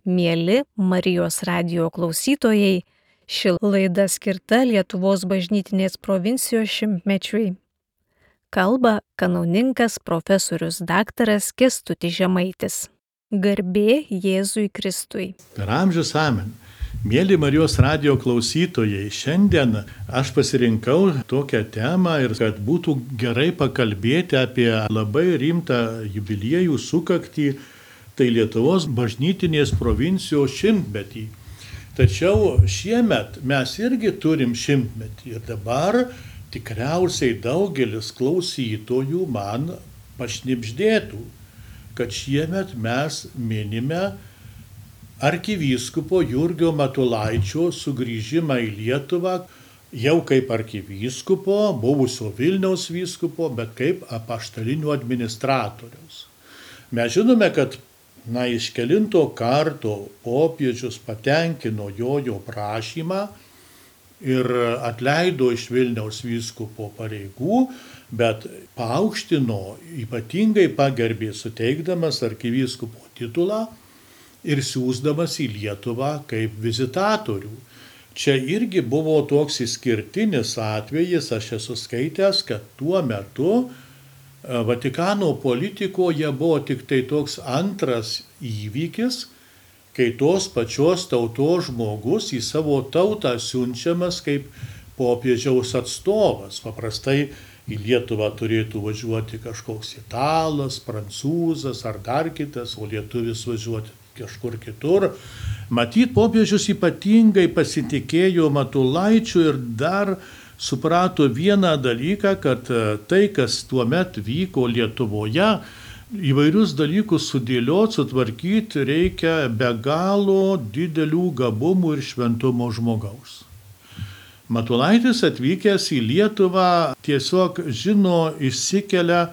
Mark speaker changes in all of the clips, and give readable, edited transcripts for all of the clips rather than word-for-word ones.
Speaker 1: Mieli Marijos radijo klausytojai, ši laida skirta Lietuvos bažnytinės provincijos šimtmečiui. Kalba kanauninkas profesorius daktaras Kęstutis Žemaitis. Garbė Jėzui Kristui.
Speaker 2: Per amžius amen. Mėly Marijos radijo klausytojai, šiandien aš pasirinkau tokią temą ir kad būtų gerai pakalbėti apie labai rimtą jubiliejų sukaktį, tai Lietuvos bažnytinės provincijos šimtmetį. Tačiau šiemet mes irgi turim šimtmetį ir dabar tikriausiai daugelis klausytojų man pašnibždėtų, kad šiemet mes minime arkivyskupo Jurgio Matulaičio sugrįžimą į Lietuvą jau kaip arkivyskupo, buvusio Vilniaus vyskupo, bet kaip apaštalinio administratoriaus. Mes žinome, kad iš kelinto karto popiežius patenkino jo prašymą ir atleido iš Vilniaus vyskupo pareigų, bet paaukštino, ypatingai pagerbė suteikdamas arkivyskupo titulą ir siųsdamas į Lietuvą kaip vizitatorių. Čia irgi buvo toks išskirtinis atvejis, aš esu skaitęs, kad tuo metu Vatikano politikoje buvo tik tai toks antras įvykis, kai tos pačios tautos žmogus į savo tautą siunčiamas kaip popiežiaus atstovas. Paprastai į Lietuvą turėtų važiuoti kažkoks italas, prancūzas ar dar kitas, o lietuvis važiuoti kažkur kitur. Matyt, popiežius ypatingai pasitikėjo Matulaičiu ir dar suprato vieną dalyką, kad tai, kas tuomet vyko Lietuvoje, įvairius dalykus sudėlioti, sutvarkyti reikia be galo didelių gabumų ir šventumo žmogaus. Matulaitis atvykęs į Lietuvą tiesiog išsikelia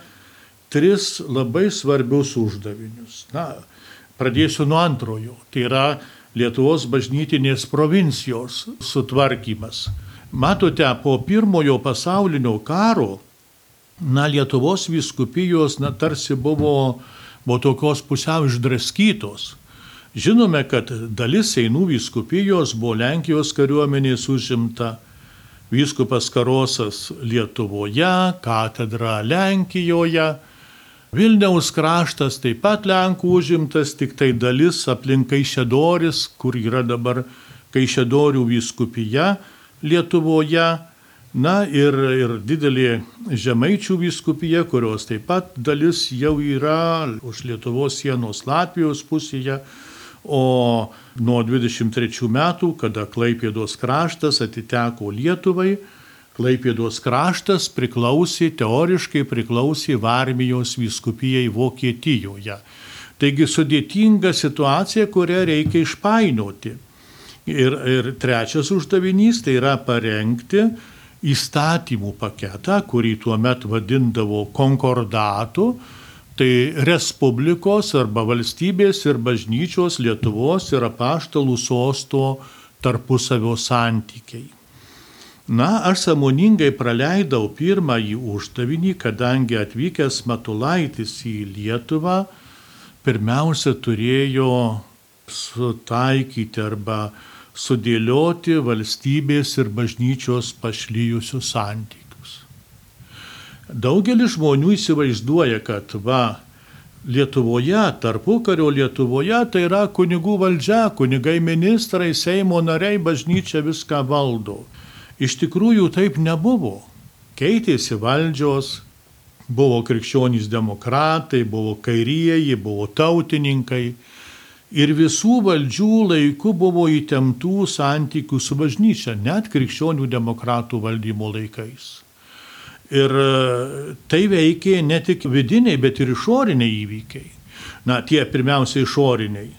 Speaker 2: 3 labai svarbius uždavinius. Pradėsiu nuo antrojo, tai yra Lietuvos bažnytinės provincijos sutvarkymas. Matote, po pirmojo pasaulinio karo, Lietuvos vyskupijos tarsi buvo tokios pusiau išdraskytos. Žinome, kad dalis Seinų vyskupijos buvo Lenkijos kariuomenės užimta, vyskupas Karosas Lietuvoje, katedra Lenkijoje, Vilniaus kraštas taip pat Lenkų užimtas, tik tai dalis aplink Kaišiadoris, kur yra dabar Kaišiadorių vyskupija Lietuvoje, ir didelė Žemaičių vyskupija, kurios taip pat dalis jau yra už Lietuvos sienos Latvijos pusėje, o nuo 23 metų, kada Klaipėdos kraštas atiteko Lietuvai, Klaipėdos kraštas teoriškai priklausė Varmijos vyskupijai Vokietijoje. Taigi sudėtinga situacija, kurią reikia išpainioti. Ir trečias uždavinys tai yra parengti įstatymų paketą, kurį tuomet vadindavo konkordatu, tai Respublikos arba valstybės ir bažnyčios Lietuvos ir apaštalų sosto tarpusavio santykiai. Aš sąmoningai praleidau pirmąjį uždavinį, kadangi atvykęs Matulaitis į Lietuvą pirmiausia turėjo sutaikyti arba sudėlioti valstybės ir bažnyčios pašlijusius santykius. Daugelis žmonių įsivaizduoja, kad Lietuvoje, tarpukario Lietuvoje, tai yra kunigų valdžia, kunigai ministrai, Seimo nariai, bažnyčia viską valdo. Iš tikrųjų taip nebuvo. Keitėsi valdžios, buvo krikščionys demokratai, buvo kairieji, buvo tautininkai. Ir visų valdžių laikų buvo įtemptų santykių su bažnyčia, net krikščionių demokratų valdymo laikais. Ir tai veikė ne tik vidiniai, bet ir išoriniai įvykiai. Tie pirmiausia išoriniai.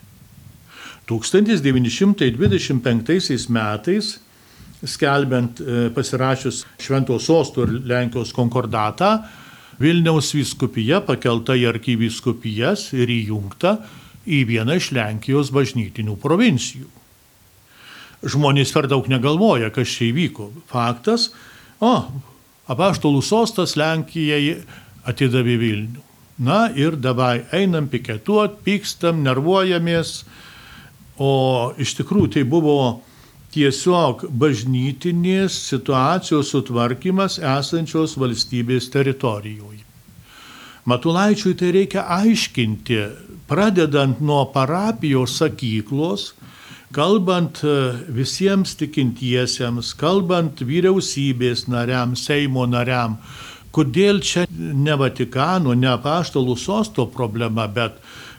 Speaker 2: 1925 metais, skelbiant pasirašius Švento sosto ir Lenkijos konkordatą, Vilniaus vyskupija pakelta į arkivyskupijas ir įjungta į vieną iš Lenkijos bažnytinių provincijų. Žmonės per daug negalvoja, kas čia įvyko. Faktas, apaštalų sostas Lenkijai atidavė Vilnių. Ir dabar einam piketuot, pykstam, nervuojamės. O iš tikrųjų tai buvo tiesiog bažnytinės situacijos sutvarkymas esančios valstybės teritorijoje. Matulaičiui tai reikia aiškinti, pradedant nuo parapijos sakyklos, kalbant visiems tikintiesiems, kalbant vyriausybės nariam, Seimo nariam, kodėl čia ne Vatikano, ne apaštalų sosto problema, bet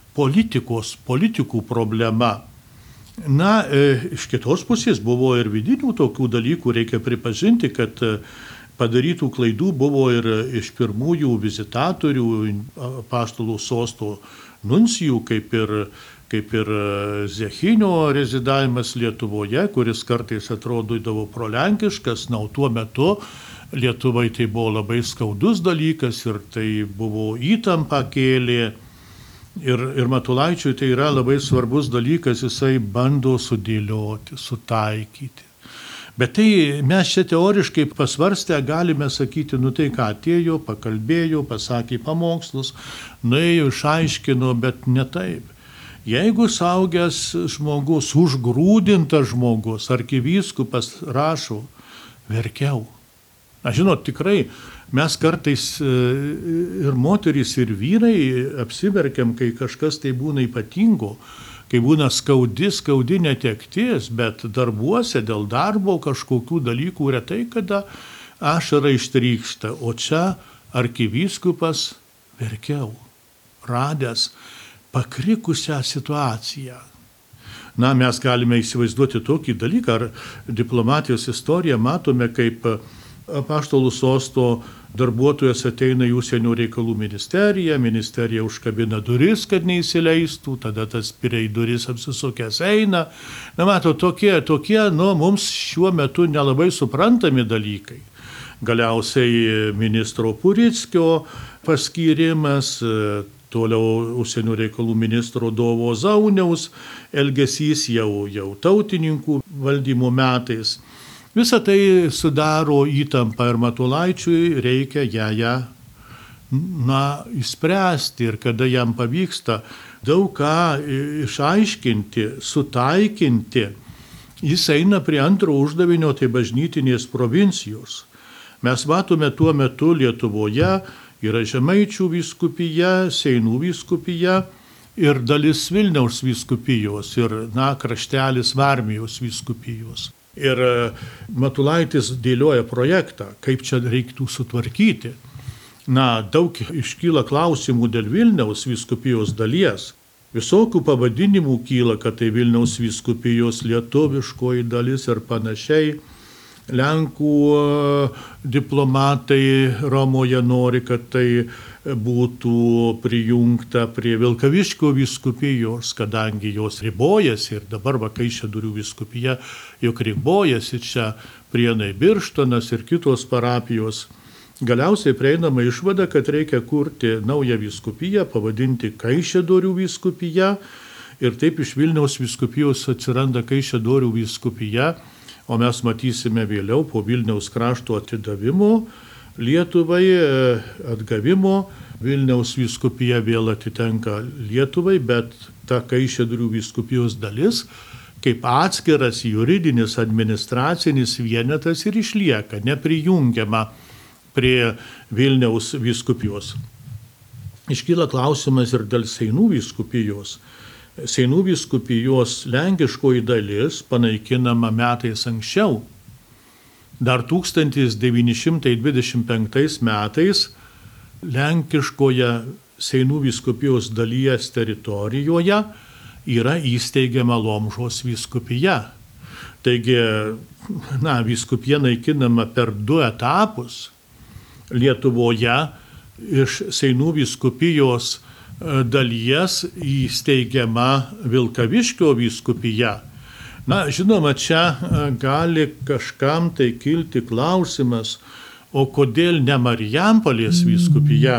Speaker 2: politikų problema. Na, iš kitos pusės buvo ir vidinių tokių dalykų, reikia pripažinti, kad padarytų klaidų buvo ir iš pirmųjų vizitatorių apaštalų sosto nuncijų, kaip ir Zechinio rezidavimas Lietuvoje, kuris kartais atrodydavo prolenkiškas, na, tuo metu Lietuvai tai buvo labai skaudus dalykas ir tai buvo įtampa kėlė. Ir Matulaičiui tai yra labai svarbus dalykas, jisai bando sudėlioti, sutaikyti. Bet tai mes čia teoriškai pasvarstę galime sakyti, nu tai ką, atėjo, pakalbėjo, pasakė pamokslus, nuėjo, išaiškino, bet ne taip. Jeigu saugęs žmogus, užgrūdintas žmogus, arkivyskupas rašo, verkiau. Na, žinot, tikrai mes kartais ir moterys, ir vyrai apsiverkiam, kai kažkas tai būna ypatingo, kai būna skaudi netektis, bet darbuose dėl darbo kažkokių dalykų retai kada ašara ištrykšta. O čia arkivyskupas verkiau, radęs pakrikusią situaciją. Na, mes galime įsivaizduoti tokį dalyką, ar diplomatijos istoriją matome, kaip apaštalų sosto darbuotojas ateina į užsienio reikalų ministeriją, ministerija užkabina duris, kad neįsileistų, tada tas piriai duris apsisukęs eina. Na, mato, tokie, mums šiuo metu nelabai suprantami dalykai. Galiausiai ministro Purickio paskyrimas, toliau užsienio reikalų ministro Dovo Zauniaus elgesys jau tautininkų valdymo metais. Visą tai sudaro įtampą ir Matulaičiui reikia ją išspręsti ir kada jam pavyksta daug ką išaiškinti, sutaikinti, jis eina prie antro uždavinio, tai bažnytinės provincijos. Mes matome tuo metu Lietuvoje yra Žemaičių vyskupija, Seinų vyskupija ir dalis Vilniaus vyskupijos ir, kraštelis Varmijos vyskupijos. Ir Matulaitis dėlioja projektą, kaip čia reiktų sutvarkyti. Daug iškyla klausimų dėl Vilniaus vyskupijos dalies. Visokių pavadinimų kyla, kad tai Vilniaus vyskupijos lietuviškoji dalis ir panašiai. Lenkų diplomatai Romoje nori, kad tai būtų prijungta prie Vilkaviškio vyskupijos, kadangi jos ribojasi ir dabar Kaišiadorių vyskupija juk ribojasi čia Prienai Birštonas ir kitos parapijos. Galiausiai prieinama išvada, kad reikia kurti naują vyskupiją, pavadinti Kaišiadorių vyskupija ir taip iš Vilniaus vyskupijos atsiranda Kaišiadorių vyskupija. O mes matysime vėliau po Vilniaus krašto atidavimo Lietuvai, atgavimo, Vilniaus vyskupija vėl atitenka Lietuvai, bet ta Kaišiadorių vyskupijos dalis kaip atskiras juridinis administracinis vienetas ir išlieka, neprijungiama prie Vilniaus vyskupijos. Iškyla klausimas ir dėl Seinų vyskupijos. Seinų vyskupijos lenkiškoji dalis panaikinama metais anksčiau. Dar 1925 metais lenkiškoje Seinų vyskupijos dalies teritorijoje yra įsteigiama Lomžos vyskupija. Taigi, vyskupija naikinama per 2 etapus. Lietuvoje iš Seinų vyskupijos dalies įsteigiama Vilkaviškio vyskupija. Žinoma, čia gali kažkam tai kilti klausimas, o kodėl ne Marijampolės vyskupija?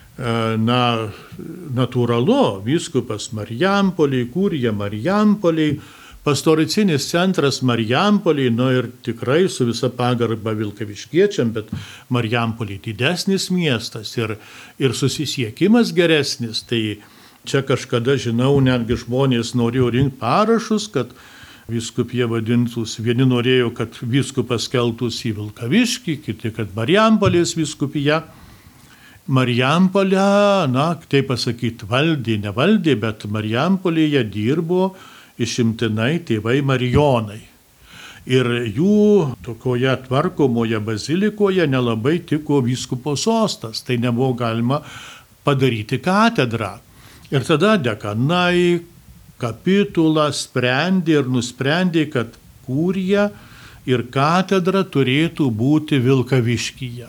Speaker 2: Natūralu, vyskupas Marijampoliai, kurija Marijampoliai, pastoricinis centras Marijampoliai, ir tikrai su visa pagarba vilkaviškiečiam, bet Marijampoliai didesnis miestas ir susisiekimas geresnis, tai Čia kažkada, žinau, netgi žmonės norėjo rinkti parašus, kad vyskupija vadintųsi. Vieni norėjo, kad vyskupas keltųsi į Vilkaviškį, kiti, kad Marijampolės vyskupija. Marijampolė, taip pasakyti, valdė, nevaldė, bet Marijampolėje dirbo išimtinai tėvai marijonai. Ir jų tokioje tvarkomoje bazilikoje nelabai tiko vyskupo sostas, tai nebuvo galima padaryti katedrą. Ir tada dekanai, kapitula sprendė ir nusprendė, kad kurija ir katedra turėtų būti Vilkaviškyje.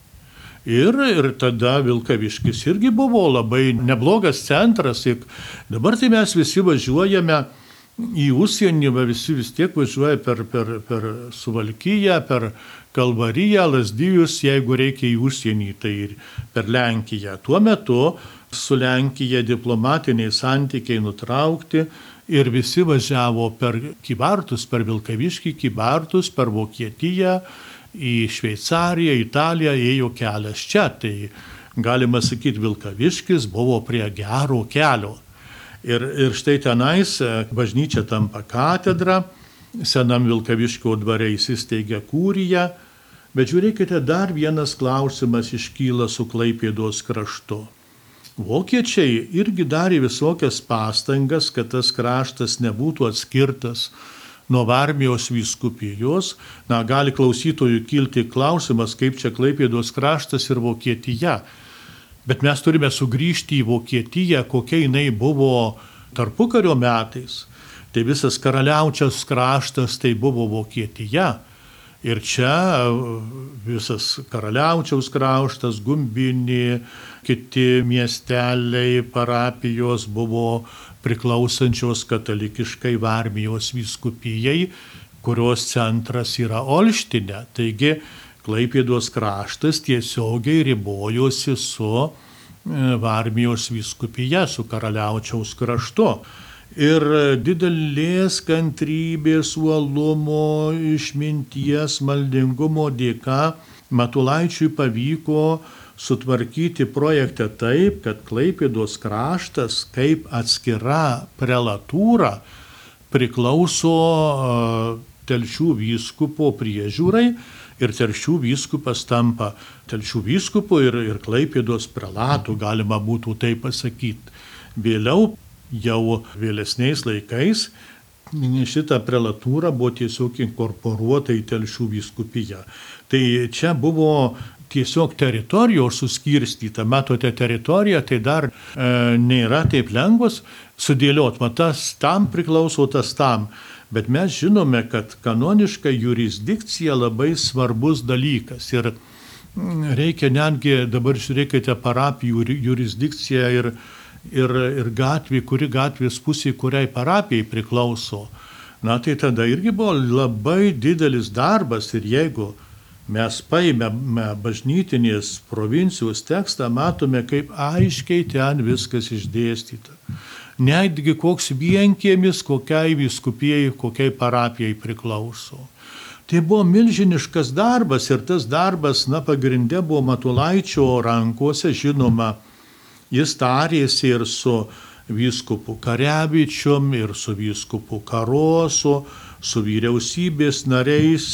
Speaker 2: Ir tada Vilkaviškis irgi buvo labai neblogas centras. Ir dabar tai mes visi važiuojame į užsienį, visi vis tiek važiuoja per Suvalkiją, per Kalvariją, Lazdijus, jeigu reikia į užsienį, tai ir per Lenkiją. Tuo metu su Lenkija diplomatiniai santykiai nutraukti ir visi važiavo per Kybartus, per Vilkaviškį, Kybartus, per Vokietiją, į Šveicariją, Italiją ėjo kelias čia. Tai galima sakyti, Vilkaviškis buvo prie gero kelio. Ir štai tenais bažnyčia tampa katedra, senam Vilkaviškio dvare įsisteigia kurija, bet žiūrėkite, dar vienas klausimas iškyla su Klaipėdos kraštu. Vokiečiai irgi darė visokias pastangas, kad tas kraštas nebūtų atskirtas nuo Varmijos vyskupijos. Gali klausytojų kilti klausimas, kaip čia Klaipėdos kraštas ir Vokietija. Bet mes turime sugrįžti į Vokietiją, kokia jinai buvo tarpukario metais. Tai visas Karaliaučiaus kraštas tai buvo Vokietija. Ir čia visas Karaliaučiaus kraštas, Gumbinė, kiti miesteliai, parapijos buvo priklausančios katalikiškai Varmijos vyskupijai, kurios centras yra Olštyne. Taigi Klaipėdos kraštas tiesiogiai ribojosi su Varmijos vyskupija, su Karaliaučiaus kraštu. Ir didelės kantrybės, uolumo, išminties, maldingumo dėka Matulaičiui pavyko sutvarkyti projektą taip, kad Klaipėdos kraštas kaip atskira prelatūra priklauso Telšių vyskupo priežiūrai. Ir Telšių vyskupas tampa Telšių vyskupu ir Klaipėdos prelatu, galima būtų taip pasakyti. Vėliau, jau vėlesniais laikais, šita prelatūra buvo tiesiog inkorporuota į Telšių vyskupiją. Tai čia buvo tiesiog teritorijos suskirstyta. Matote, teritorija tai dar nėra taip lengvas sudėlioti. Tas tam priklauso, tas tam. Bet mes žinome, kad kanoniška jurisdikcija labai svarbus dalykas. Ir reikia netgi, dabar žiūrėkite, parapijų jurisdikcija ir gatvė, kuri gatvės pusė, kuriai parapijai priklauso. Tai tada irgi buvo labai didelis darbas. Ir jeigu mes paėmėme bažnytinės provincijos tekstą, matome, kaip aiškiai ten viskas išdėstyta. Netgi koks vienkiemis, kokiai vyskupijai, kokiai parapijai priklauso. Tai buvo milžiniškas darbas ir tas darbas, pagrinde buvo Matulaičio rankose, žinoma, jis tarėsi ir su vyskupu Karevičium, ir su vyskupu Karosu, su vyriausybės nariais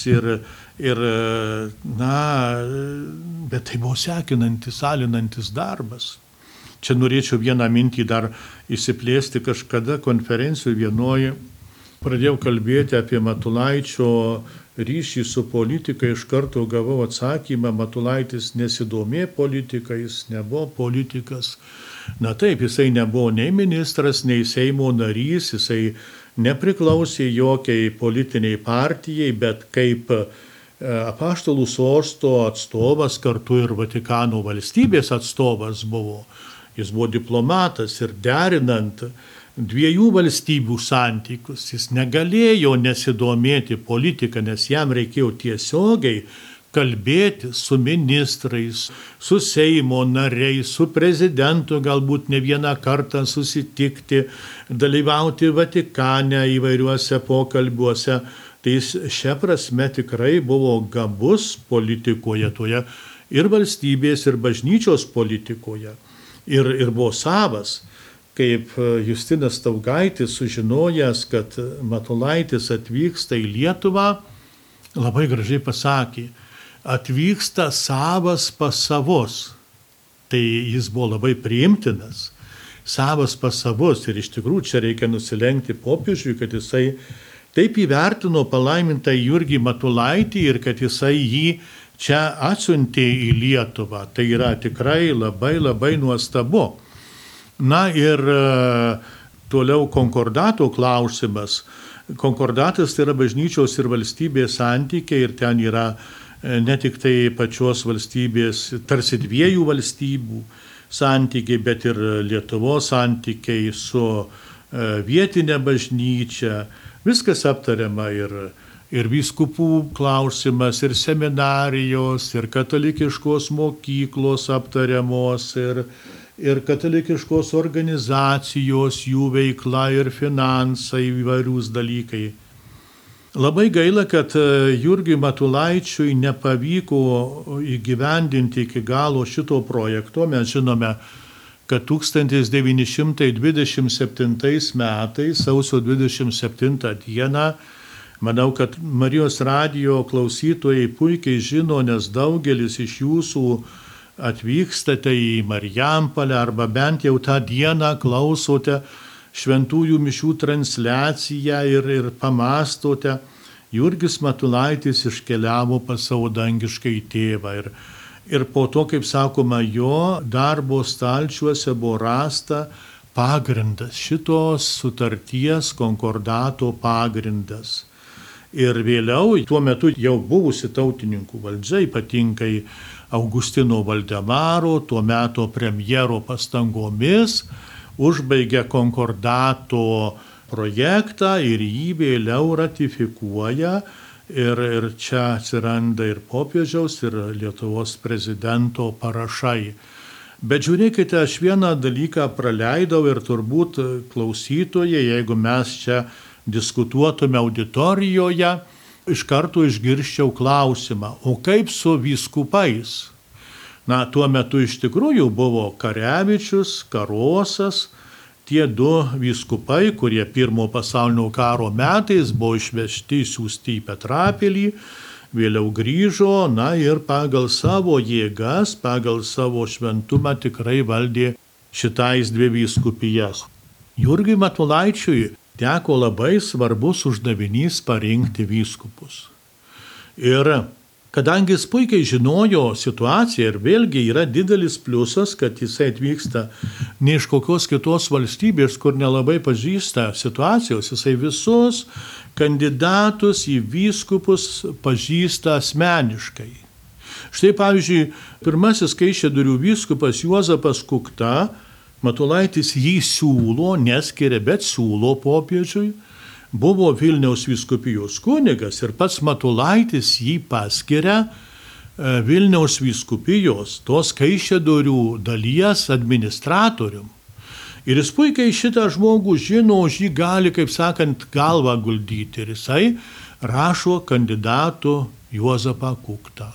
Speaker 2: bet tai buvo sekinantis, alinantis darbas. Čia norėčiau vieną mintį dar įsiplėsti. Kažkada konferencijoje vienoje pradėjau kalbėti apie Matulaičio ryšį su politika. Iš karto gavau atsakymą, Matulaitis nesidomė politika, jis nebuvo politikas. Taip, jisai nebuvo nei ministras, nei Seimo narys, jisai nepriklausė jokiai politiniai partijai, bet kaip Apaštalų sosto atstovas, kartu ir Vatikano valstybės atstovas buvo. Jis buvo diplomatas ir derinant dviejų valstybių santykius. Jis negalėjo nesidomėti politiką, nes jam reikėjo tiesiogiai kalbėti su ministrais, su Seimo nariais, su prezidentu, galbūt ne vieną kartą susitikti, dalyvauti Vatikane įvairiuose pokalbiuose. Tai jis šia prasme tikrai buvo gabus politikoje, toje ir valstybės, ir bažnyčios politikoje. Ir buvo savas. kaip Justinas Staugaitis, sužinojęs, kad Matulaitis atvyksta į Lietuvą, labai gražiai pasakė, atvyksta savas pas savus. Tai jis buvo labai priimtinas, savas pas savus. Ir iš tikrųjų čia reikia nusilenkti popiežiui, kad jisai taip įvertino palaimintą Jurgį Matulaitį ir kad jisai jį čia atsiuntė į Lietuvą. Tai yra tikrai labai nuostabu. Na ir toliau konkordato klausimas. Konkordatas tai yra bažnyčios ir valstybės santykiai ir ten yra ne tik tai pačios valstybės, tarsi dviejų valstybių santykiai, bet ir Lietuvos santykiai su vietinė bažnyčia. Viskas aptariama ir vyskupų klausimas, ir seminarijos, ir katalikiškos mokyklos aptariamos, ir katalikiškos organizacijos, jų veikla ir finansai, įvairiūs dalykai. Labai gaila, kad Jurgiui Matulaičiui nepavyko įgyvendinti iki galo šito projekto. Mes žinome, kad 1927 metais, sausio 27 dieną, manau, kad Marijos radijo klausytojai puikiai žino, nes daugelis iš jūsų atvykstate į Marijampolę arba bent jau tą dieną klausote šventųjų mišių transliaciją ir pamastote, Jurgis Matulaitis iškeliavo pas savo dangiškąjį tėvą. Ir po to, kaip sakoma, jo darbo stalčiuose buvo rasta pagrindas, šitos sutarties konkordato pagrindas. Ir vėliau, tuo metu jau buvusi tautininkų valdžia, ypatingai Augustino Valdemaro, tuo metu premjero pastangomis, užbaigia konkordato projektą ir jį vėliau ratifikuoja ir čia atsiranda ir popiežiaus, ir Lietuvos prezidento parašai. Bet žiūrėkite, aš vieną dalyką praleidau ir turbūt klausytojai, jeigu mes čia diskutuotume auditorijoje, iš karto išgirsčiau klausimą, o kaip su vyskupais? Na, tuo metu iš tikrųjų buvo Karevičius, Karosas, tie du vyskupai, kurie Pirmojo pasaulinio karo metais buvo išvežti, siųsti į Petrapilį, vėliau grįžo, na ir pagal savo jėgas, pagal savo šventumą tikrai valdė šitais dvi vyskupijas. Jurgiui Matulaičiui teko labai svarbus uždavinys parinkti vyskupus. Ir kadangi jis puikiai žinojo situaciją ir vėlgi yra didelis pliusas, kad jisai atvyksta ne iš kokios kitos valstybės, kur nelabai pažįsta situacijos, jisai visus kandidatus į vyskupus pažįsta asmeniškai. Štai pavyzdžiui, pirmasis Kaišiadorių vyskupas Juozapas Kukta, Matulaitis jį siūlo, neskiria, bet siūlo popiežiui, buvo Vilniaus vyskupijos kunigas ir pats Matulaitis jį paskiria Vilniaus vyskupijos, tos Kaišiadorių dalies administratorium. Ir jis puikiai šitą žmogų žino, už jį gali, kaip sakant, galvą guldyti. Ir jisai rašo kandidatu Juozapą Kuktą.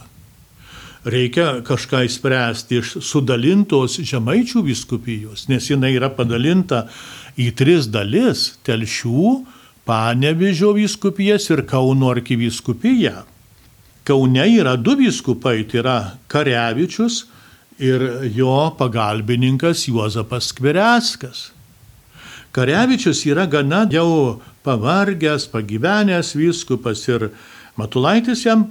Speaker 2: Reikia kažką įspręsti iš sudalintos Žemaičių vyskupijos, nes jinai yra padalinta į 3 dalis – Telšių, Panevėžio vyskupijas ir Kauno arkivyskupija. Kaune yra 2 vyskupai, tai yra Karevičius ir jo pagalbininkas Juozapas Skvireckas. Karevičius yra gana jau pavargęs, pagyvenęs vyskupas ir Matulaitis jam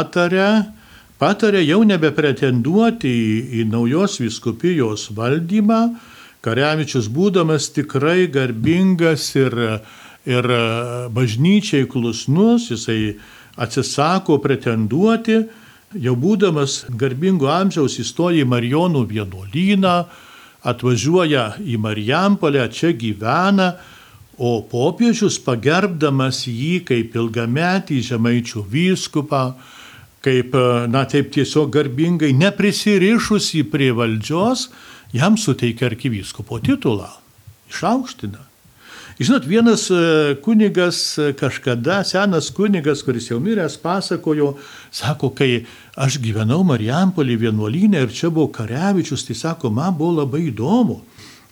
Speaker 2: patarė jau nebepretenduoti į naujos vyskupijos valdymą. Karevičius būdamas tikrai garbingas ir bažnyčiai klusnus, jisai atsisako pretenduoti, jau būdamas garbingo amžiaus įstoja į Marijonų vienuolyną, atvažiuoja į Marijampolę, čia gyvena, o popiežius pagerbdamas jį kaip ilgametį Žemaičių vyskupą, kaip, taip tiesiog garbingai, neprisirišusi prie valdžios, jam suteikia arkivyskupo titulą, išaukština. Žinot, vienas kunigas kažkada, senas kunigas, kuris jau miręs, pasakojo, sako, kai aš gyvenau Marijampolėje vienuolyne ir čia buvo Karevičius, tai sako, man buvo labai įdomu.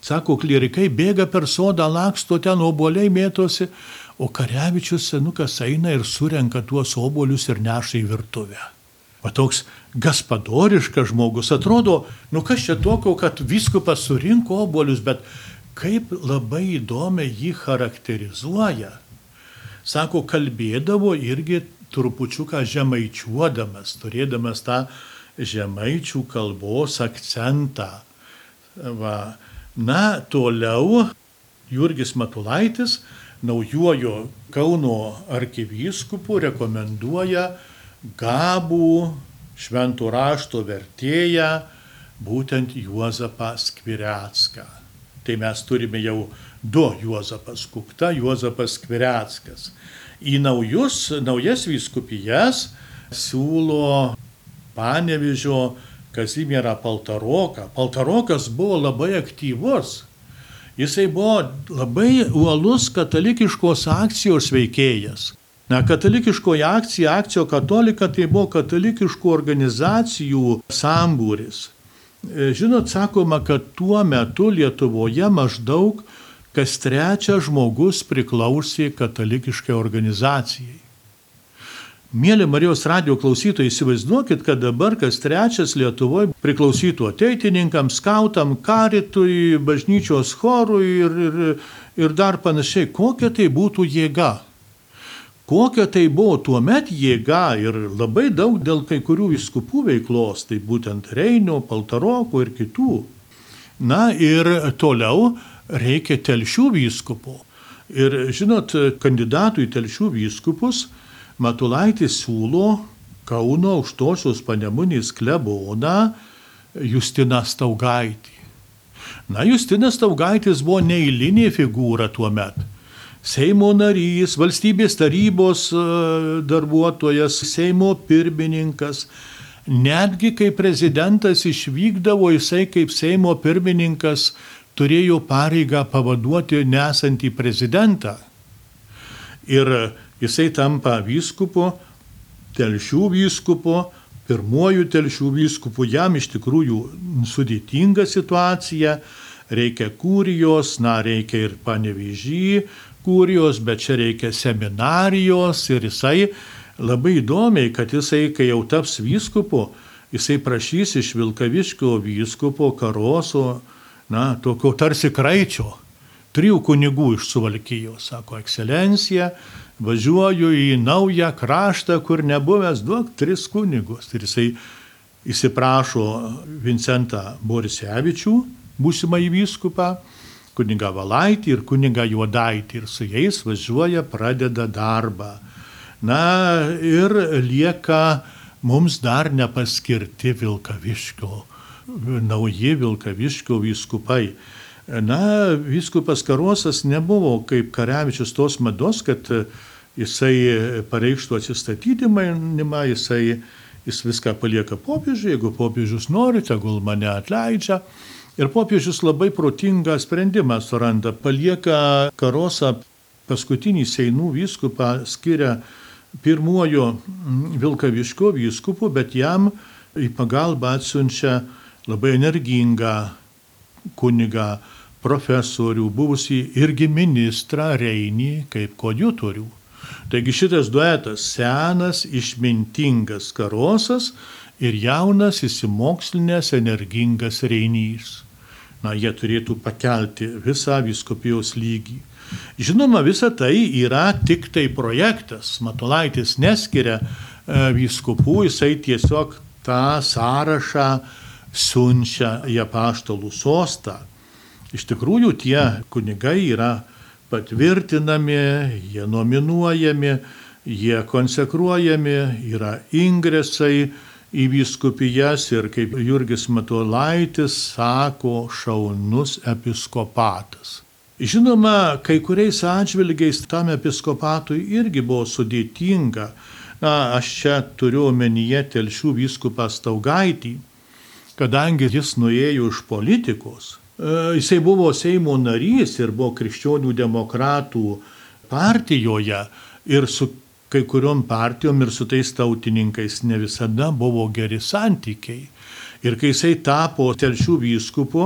Speaker 2: Sako, klierikai bėga per sodą, laksto ten, obuoliai mėtosi, o Karevičius senukas eina ir surenka tuos obuolius ir neša į virtuvę. O toks gaspadoriškas žmogus, atrodo, kas čia tokio, kad vyskupas surinko obuolius, bet kaip labai įdomiai jį charakterizuoja. Sako, kalbėdavo irgi trupučiuką žemaičiuodamas, turėdamas tą žemaičių kalbos akcentą. Va. Na, toliau Jurgis Matulaitis, naujuoju Kauno arkivyskupu, rekomenduoja gabų švento rašto vertėją, būtent Juozapą Skvirecką. Tai mes turime jau 2 Juozapas Kukta, Juozapas Skvireckas. Į naujas vyskupijas siūlo Panevėžio Kazimierą Paltaroką. Paltarokas buvo labai aktyvus. Jisai buvo labai uolus katalikiškos akcijos veikėjas. Katalikiškoji akcija, Akcio Katolika, tai buvo katalikiškų organizacijų sambūris. Žinot, sakoma, kad tuo metu Lietuvoje maždaug kas 3 žmogus priklausė katalikiškai organizacijai. Mėly Marijos radijo klausytojai, įsivaizduokit, kad dabar kas 3 Lietuvoje priklausytų ateitininkams, skautam, karitui, bažnyčios chorui ir dar panašiai. Kokia tai būtų jėga? Kokia tai buvo tuomet jėga ir labai daug dėl kai kurių vyskupų veiklos, tai būtent Reinio, Paltaroko ir kitų. Na ir toliau reikia Telšių vyskupo. Ir žinot, kandidatų į Telšių vyskupus Matulaitis siūlo Kauno Aukštosios Panemunės kleboną Justiną Staugaitį. Na, Justinas Staugaitis buvo neeilinė figūra tuomet. Seimo narys, valstybės tarybos darbuotojas, Seimo pirmininkas. Netgi kai prezidentas išvykdavo, jisai kaip Seimo pirmininkas turėjo pareigą pavaduoti nesantį prezidentą. Ir jisai tampa vyskupu, Telšių vyskupu, pirmuoju Telšių vyskupu. Jam iš tikrųjų sudėtinga situacija, reikia kurijos, reikia ir Panevėžy kurijos, bet čia reikia seminarijos ir jisai labai įdomiai, kad jisai, kai jau taps vyskupu, jisai prašys iš Vilkaviškio vyskupo Karoso, tokio tarsi kraičio, 3 kunigų iš Suvalkijos. Sako, ekscelencija, važiuoju į naują kraštą, kur nebuvęs, duok 3 kunigus. Ir jisai įsiprašo Vincentą Borisevičių, būsimąjį vyskupą, kunigą Valaitį ir kunigą Juodaitį. Ir su jais važiuoja, pradeda darbą. Ir lieka mums dar nepaskirti nauji Vilkaviškio vyskupai. Vyskupas Karosas nebuvo kaip Karevičius tos mados, kad jisai pareikštų atsistatydinimą, jis viską palieka popiežiui, jeigu popiežius nori, tegul mane atleidžia. Ir popiežius labai protingą sprendimą suranda, palieka Karosą, paskutinį Seinų vyskupą skiria pirmuoju Vilkaviškio vyskupu, bet jam į pagalbą atsiunčia labai energingą kunigą, profesorių, buvusį irgi ministrą Reinį kaip koadjutorių. Taigi šitas duetas - senas, išmintingas Karosas ir jaunas, įsimokslinęs, energingas Reinys. Jie turėtų pakelti visą vyskupijos lygį. Žinoma, visa tai yra tik tai projektas. Matulaitis neskiria vyskupų, jisai tiesiog tą sąrašą siunčia į apaštalų sostą. Iš tikrųjų, tie kunigai yra patvirtinami, jie nominuojami, jie konsekruojami, yra ingresai į vyskupijas ir, kaip Jurgis Matulaitis sako, šaunus episkopatas. Žinoma, kai kuriais atžvilgiais tam episkopatui irgi buvo sudėtinga. Aš čia turiu omenyje Telšių vyskupą Staugaitį, kadangi jis nuėjo iš politikos. Jisai buvo Seimo narys ir buvo krikščionių demokratų partijoje ir su kai kuriom partijom ir su tais tautininkais ne visada buvo geri santykiai. Ir kai jisai tapo Telšių vyskupu,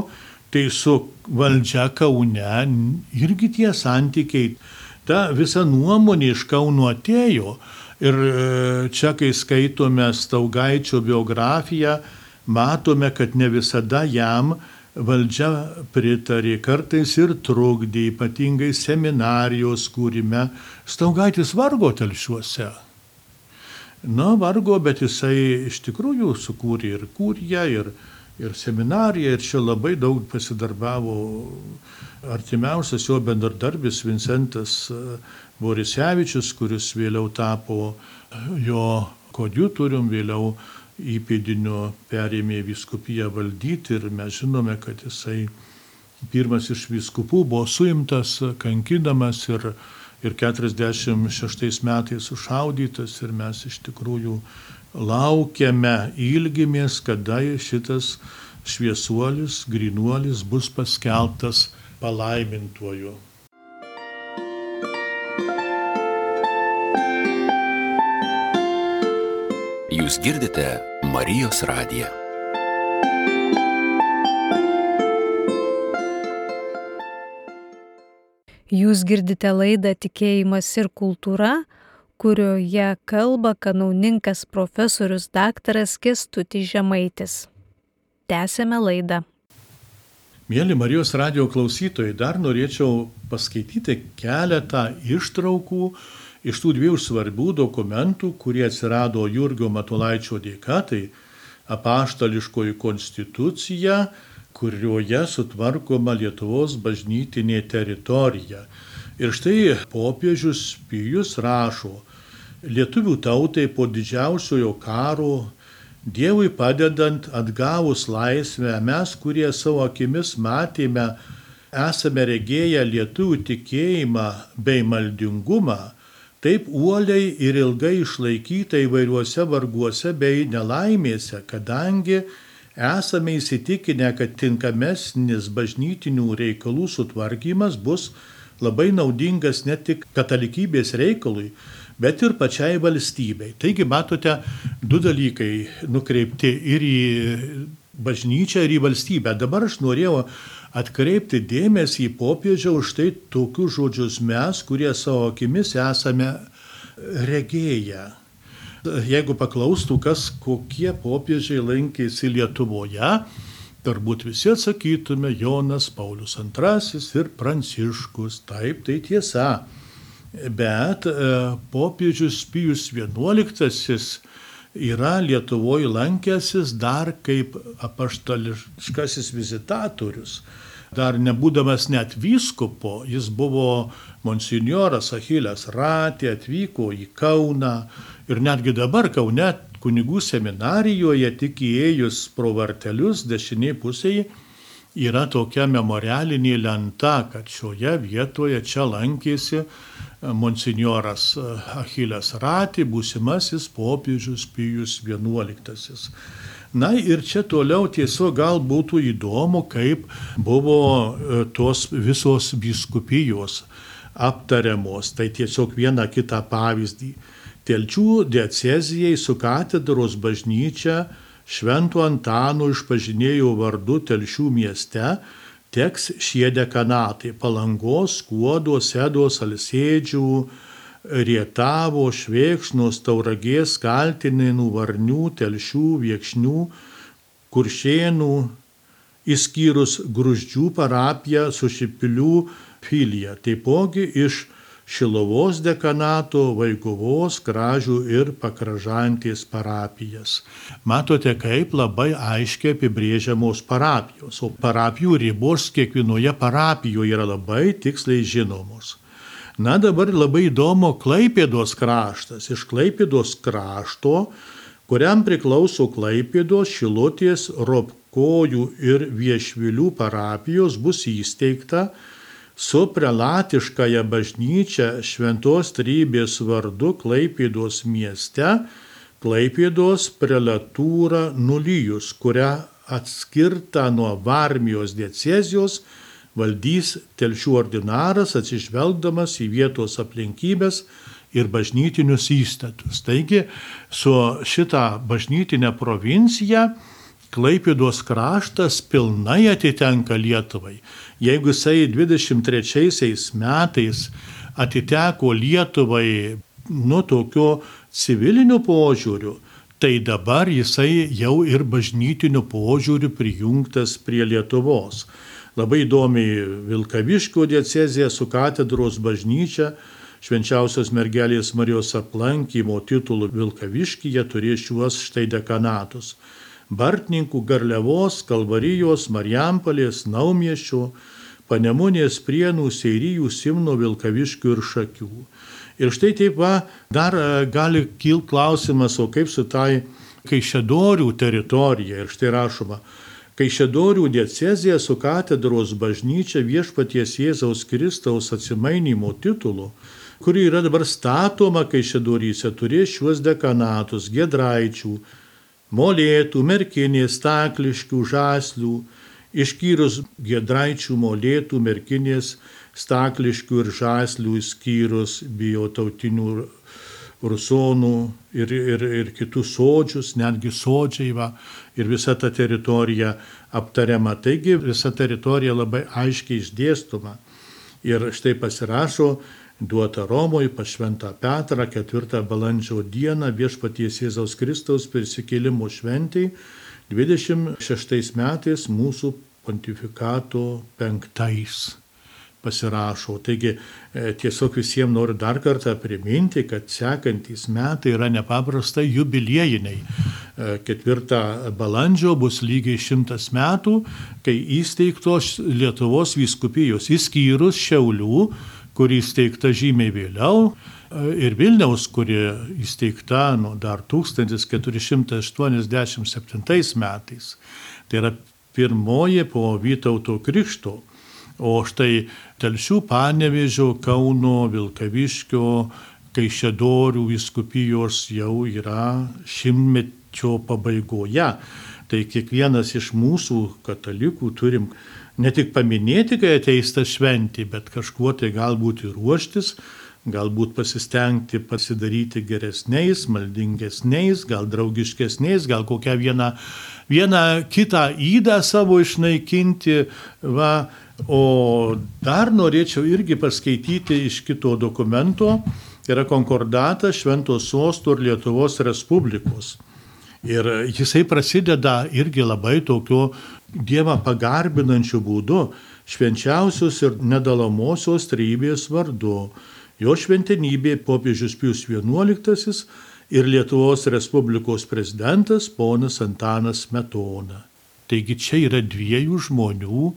Speaker 2: Tai su valdžia Kaune irgi tie santykiai, ta visa nuomonė iš Kauno atėjo. Ir čia, kai skaitome Staugaičio biografiją, matome, kad ne visada jam valdžia pritarė, kartais ir trukdė, ypatingai seminarijos kūrime. Staugaitis vargo Telšiuose. Vargo, bet jisai iš tikrųjų sukūrė ir kuriją, ir seminariją, ir čia labai daug pasidarbavo. Artimiausias jo bendradarbis Vincentas Borisevičius, kuris vėliau tapo jo koadjutorium, vėliau įpėdiniu perėmė vyskupiją valdyti, ir mes žinome, kad jisai pirmas iš vyskupų buvo suimtas, kankinamas ir 46 metais sušaudytas, ir mes iš tikrųjų laukiame, ilgimės, kada šitas šviesuolis, grynuolis bus paskelbtas palaimintuoju.
Speaker 3: Jūs girdite Marijos radiją.
Speaker 1: Jūs girdite laidą Tikėjimas ir kultūra, kurioje kalba kanauninkas profesorius daktaras Kęstutis Žemaitis. Tęsiame laidą.
Speaker 2: Mėly Marijos radijo klausytojai, dar norėčiau paskaityti keletą ištraukų iš tų dviejų svarbių dokumentų, kurie atsirado Jurgio Matulaičio dėka, tai apaštališkoji konstitucija, kurioje sutvarkoma Lietuvos bažnytinė teritorija. Ir štai popiežius Pijus rašo: lietuvių tautai po didžiausiojo karo, Dievui padedant, atgavus laisvę, mes, kurie savo akimis matėme, esame regėję lietuvių tikėjimą bei maldingumą, taip uoliai ir ilgai išlaikyta įvairiuose varguose bei nelaimėse, kadangi esame įsitikinę, kad tinkamesnis bažnytinių reikalų sutvarkymas bus labai naudingas ne tik katalikybės reikalui, bet ir pačiai valstybei. Taigi, matote, du dalykai nukreipti ir į bažnyčią, ir į valstybę. Dabar aš norėjau atkreipti dėmesį į popiežiaus štai tokius žodžius: mes, kurie savo akimis esame regėję. Jeigu paklaustų, kokie popiežiai lankėsi Lietuvoje, turbūt visi atsakytume: Jonas Paulius II ir Pranciškus. Taip, tai tiesa. Bet popiežius Pijus XI yra Lietuvoje lankęsis dar kaip apaštališkasis vizitatorius. Dar nebūdamas net vyskupo, jis buvo monsinjoras Achilės Ratė, atvyko į Kauną, ir netgi dabar Kaune kunigų seminarijoje, tik įėjus pro vartelius dešinėje pusėje, yra tokia memorialinė lenta, kad šioje vietoje čia lankėsi monsinjoras Achilės Ratė, būsimasis popiežius Pijus XI. Na ir čia toliau tiesiog gal būtų įdomu, kaip buvo tos visos vyskupijos aptariamos. Tai tiesiog vieną kitą pavyzdį. Telšių diecezijai su katedros bažnyčia Švento Antano išpažinėjo vardu Telšių mieste teks šie dekanatai: Palangos, Skuodo, Sedos, Alsėdžių, Rietavo, Švėkšnos, Tauragės, Kaltinėnų, Varnių, Telšių, Viekšnių, Kuršėnų, išskyrus Gruzdžių parapiją su Šipilių filija. Taipogi iš Šiluvos dekanato, Vaiguvos, Kražių ir Pakražantės parapijas. Matote, kaip labai aiškiai apibrėžiamos parapijos, o parapijų ribos kiekvienoje parapijoje yra labai tiksliai žinomos. Na, dabar labai įdomu Klaipėdos kraštas. Iš Klaipėdos krašto, kuriam priklauso Klaipėdos, Šilutės, Ropkojų ir Viešvilių parapijos, bus įsteigta su prelatiškąja bažnyčia Šventos Trejybės vardu Klaipėdos mieste Klaipėdos prelatūra Nulijus, kurią atskirta nuo Varmijos diecezijos valdys Telšių ordinaras, atsižvelgdamas į vietos aplinkybės ir bažnytinius įstatus. Taigi su šitą bažnytinę provinciją Klaipėdos kraštas pilnai atitenka Lietuvai. Jeigu jisai 23 metais atiteko Lietuvai tokio civiliniu požiūriu, tai dabar jisai jau ir bažnytiniu požiūriu prijungtas prie Lietuvos. Labai įdomiai Vilkaviškio diecezija su katedros bažnyčia Švenčiausios mergelės Marijos aplankymo titulu Vilkaviškyje turės šiuos štai dekanatus: Bartninkų, Garliavos, Kalvarijos, Marijampolės, Naumiesčio, Panemunės, Prienų, Seirijų, Simno, Vilkaviškių ir Šakių. Ir štai taip dar gali kilti klausimas, o kaip su tai Kaišiadorių teritorija. Ir štai rašoma: Kaišiadorių diecezija su katedros bažnyčia Viešpaties Jėzaus Kristaus atsimainymo titulu, kuri yra dabar statoma Kaišiadoryse, turės šiuos dekanatus: Giedraičių, Molėtų, Merkinės, Stakliškių, Žaslių, išskyrus Giedraičių, Molėtų, Merkinės, Stakliškių ir Žaslių, išskyrus biotautinių rusonų ir kitus sodžius, netgi sodžiai ir visa ta teritorija aptariama. Taigi visa teritorija labai aiškiai išdėstoma. Ir štai pasirašo: duota Romoje pas Šventą Petrą 4 balandžio dieną Viešpaties Jėzaus Kristaus prisikėlimo šventei 26 metais mūsų pontifikato 5. pasirašo. Taigi tiesiog visiems noriu dar kartą priminti, kad sekantys metai yra nepaprastai jubiliejiniai. 4 balandžio bus lygiai 100 metų, kai įsteigtos Lietuvos vyskupijos, išskyrus Šiaulių, kuri įsteigta žymiai vėliau, ir Vilniaus, kuri įsteigta dar 1487 metais. Tai yra pirmoji po Vytauto krikšto. O štai Telšių, Panevėžio, Kauno, Vilkaviškio, Kaišiadorių vyskupijos jau yra 100-mečio pabaigoje. Tai kiekvienas iš mūsų katalikų turim ne tik paminėti, kai ateis ta šventė, bet kažkuo tai galbūt ir ruoštis, galbūt pasistengti pasidaryti geresniais, maldingesniais, gal draugiškesniais, gal kokią vieną kitą ydą savo išnaikinti. O dar norėčiau irgi paskaityti iš kito dokumento, yra konkordatas Švento Sosto ir Lietuvos Respublikos. Ir jisai prasideda irgi labai tokio Dievą pagarbinančių būdu, švenčiausios ir nedalomosios trejybės vardu, jo šventenybė popiežius Pijus XI ir Lietuvos Respublikos prezidentas ponas Antanas Smetona. Taigi čia yra dviejų žmonių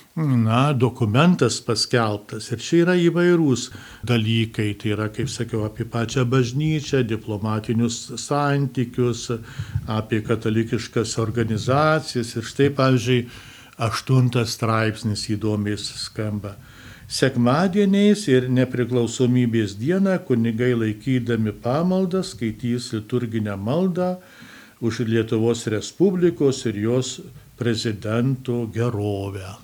Speaker 2: dokumentas paskelbtas. Ir čia yra įvairūs dalykai. Tai yra, kaip sakiau, apie pačią bažnyčią, diplomatinius santykius, apie katalikiškas organizacijas. Ir štai, pavyzdžiui, 8 straipsnis įdomiai skamba. Sekmadieniais ir nepriklausomybės dieną kunigai laikydami pamaldą skaitys liturginę maldą už Lietuvos Respublikos ir jos prezidento gerovę.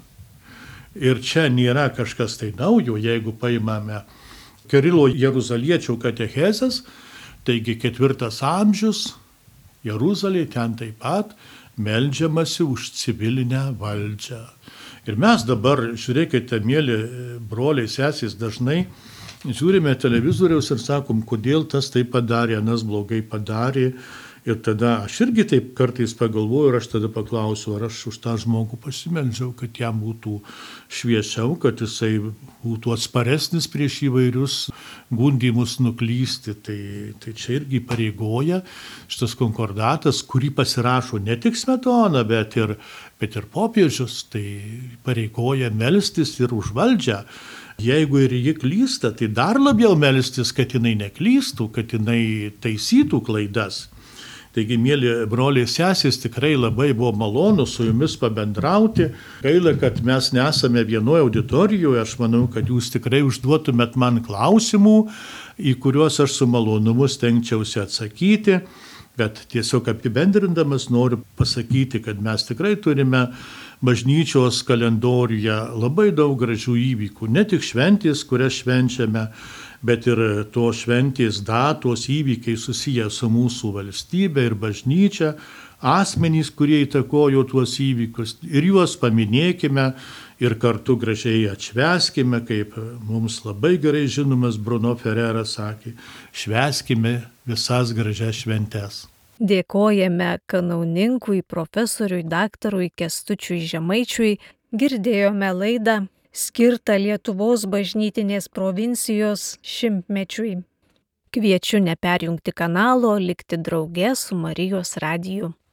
Speaker 2: Ir čia nėra kažkas tai naujo, jeigu paimame Kirilo Jeruzaliečio katechezes, taigi 4 amžius, Jeruzalė, ten taip pat meldžiamasi už civilinę valdžią. Ir mes dabar, žiūrėkite, mėly broliai, sesės, dažnai žiūrime televizoriaus ir sakom, kodėl tas taip padarė, anas blogai padarė. Ir tada aš irgi taip kartais pagalvoju ir aš tada paklausiu, ar aš už tą žmogų pasimeldžiau, kad jam būtų šviesiau, kad jisai būtų atsparesnis prieš įvairius gundymus nuklysti. Tai čia irgi pareigoja šitas konkordatas, kurį pasirašo ne tik Smetona, bet ir popiežius, tai pareigoja melstis ir už valdžią. Jeigu ir ji klysta, tai dar labiau melstis, kad jinai neklystų, kad jinai taisytų klaidas. Taigi, mėly broliai sesės, tikrai labai buvo malonu su jumis pabendrauti. Gaila, kad mes nesame vienoje auditorijoje. Aš manau, kad jūs tikrai užduotumėt man klausimų, į kuriuos aš su malonumu stengčiausi atsakyti. Bet tiesiog apibendrindamas noriu pasakyti, kad mes tikrai turime bažnyčios kalendoriuje labai daug gražių įvykių. Ne tik šventės, kurias švenčiame, bet ir to šventės datos įvykiai susiję su mūsų valstybe ir bažnyčia, asmenys, kurie įtakojo tuos įvykius, ir juos paminėkime ir kartu gražiai atšvęskime, kaip mums labai gerai žinomas Bruno Ferreras sakė, švęskime visas gražias šventes.
Speaker 1: Dėkojame kanauninkui, profesoriui, daktarui Kęstučiui Žemaičiui. Girdėjome laidą skirtą Lietuvos bažnytinės provincijos 100-mečiui. Kviečiu neperjungti kanalo, likti drauge su Marijos radiju.